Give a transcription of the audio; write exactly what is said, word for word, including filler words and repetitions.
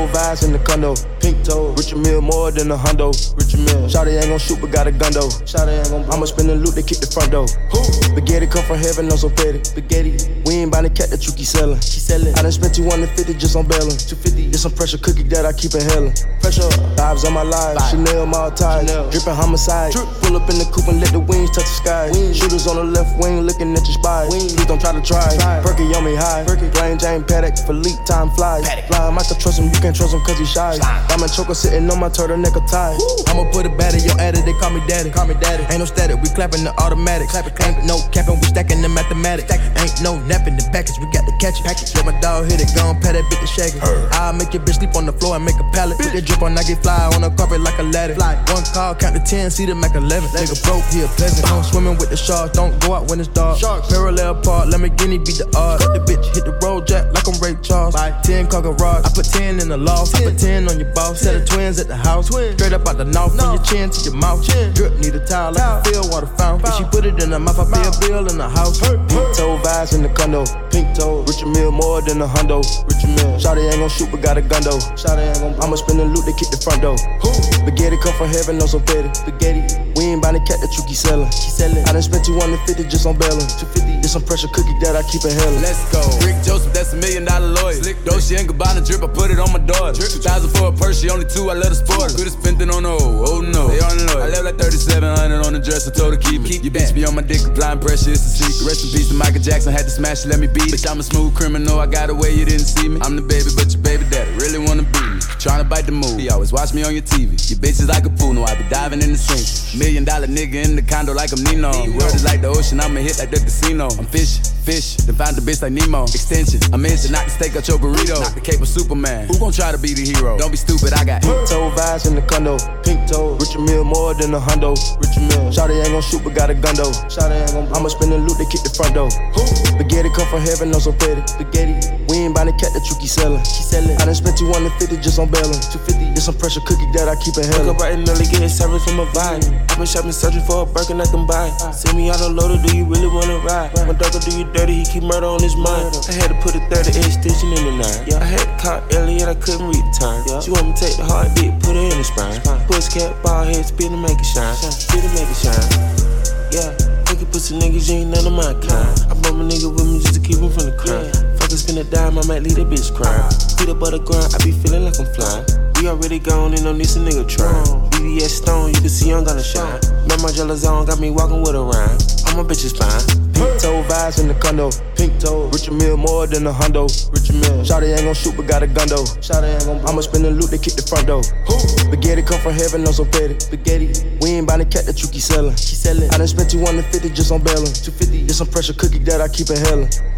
toe vibes in the condo. Pink toe, Richard Mill more than a hundo. Richard Mill, Shawty ain't gon' shoot but got a gun though. Shawty ain't gon' I'ma spin the loot, they kick the front door. Spaghetti come from heaven, no so petty. Spaghetti, we ain't bout the cat that you keep selling. She sellin'. I done spent two hundred fifty just on bailing. two fifty, it's some pressure cookie that I keep inhaling. Pressure, vibes on my life. Chanel, my ties, drippin' homicide. Drip. Pull up in the coupe and let the wings touch the sky. Wings. Shooters on the left wing looking at your spy. Wings. Please don't try to try. try. Perky on me high. Perky. Plain Jane Paddock, Philippe time flies. Fly, I might trust him, you can't trust him cause he shy. Diamond choker sitting on my turtleneck or tie. Woo. I'ma put a bat in your addy, they call me daddy. Call me daddy. Ain't no static, we clapping the automatic. Clap it, clap it. Ain't no capping, we stacking the mathematics. Ain't no napping the package, we got to catch it. Package. Let my dog hit it, gon' pat that bitch to shake it. I'll make your bitch sleep on the floor and make a pallet. Put that drip on, I get fly on the carpet like a ladder. Fly. One call, count to ten, see them make eleven. Nigga broke, he a peasant. I'm swimming with the sharks, don't go out when it's dark. Sharks. Parallel park, let me guinea beat the odds. The bitch hit the road jack like I'm Ray Charles. Bye. ten car garage, I put ten in the loft. I put ten on your boss. Set of twins at the house. Twins. Straight up out the north, no. From your chin to your mouth. Chin. Drip need a towel like a field water fountain. If she put it in her mouth, I pay a bill in the house. Pink toe vibes in the condo. Pink toe, Richard Mill more than a hundo. Richard Mill, Shawty ain't gon' shoot but got a gun though. Shawty ain't gon' I'ma spin the loot, they kick the front door. Spaghetti come from heaven, no so petty. Spaghetti, we ain't bout the cat that you keep selling. She sellin'. I done spent two hundred fifty just on bailing. two fifty, it's some pressure cookie that I keep inhaling. Let's go. Rick Joseph, that's a million dollar lawyer. Dolce and Gabbana drip, I put it on my daughter. two thousand for a purse, she only two, I let her sport. Could've spent it on the old, oh no. They on the low. I left like thirty-seven hundred on the dress, I told her keep it. Your bitch be on my dick, applying pressure, it's a secret. Rest in peace to Michael Jackson, had to smash it, let me beat it. Bitch, I'm a smooth criminal, I got away, you didn't see me. I'm the baby, but your baby daddy really wanna beat me. Tryna bite the move, he always watch me on your T V. Your bitch is like a pool, no, I be diving in the sink. Million dollar nigga in the condo like I'm Nino. The world is like the ocean, I'ma hit like the casino. I'm fishing, fish, then find the bitch like Nemo. Extension, I'm in to knock the steak out your burrito. Knock the cape of Superman, who gon' try to be the hero? Don't be stupid, I got pink toe vibes in the condo. Pink toe, Richard Mill more than a hundo. Richard Mill, Shawty ain't gon' shoot but got a gun though. Shawty ain't gon' I'ma spin the loot, they kick the front door. Spaghetti come from heaven, no so petty. Spaghetti, we ain't bout the cat that you keep selling. She sellin'. I done spent two hundred fifty just on bailing. two fifty, it's some pressure cookie that I keep inhaling. Wake up bright and early, getting service from a vibe. I've been shopping, searching for a Birkin I can buy. Send me out on loader, do you really wanna ride? My dog do you dirty, he keep murder on his mind. I had to put a thirty extension in the nine. I had to call Elliot, I couldn't read the time. She want me to take the hard dick, put her in the spine. Push cat, ball head, spin and make it shine. Spin and make it shine. Yeah, take a pussy niggas, you ain't none of my kind. I brought my nigga with me just to keep him from the crime. Fuck a spin a dime, I might leave that bitch crying. Peanut butter grind, I be feeling like I'm flying. We already gone and on this a nigga trying. B B S Stone, you can see I'm gonna shine. Man, my jealous zone got me walking with a rhyme. All my bitches fine. Pink toe vibes in the condo. Pink toe, Richard Mill more than a hundo. Richard Mill, Shawty ain't gon' shoot but got a gun though. Shawty ain't gon' I'ma spin the loot, they kick the front door. Spaghetti come from heaven, no so petty. Spaghetti, we ain't bout the cat that you keep selling. She sellin'. I done spent two hundred fifty just on bailing. two fifty, it's some pressure cookie that I keep inhaling.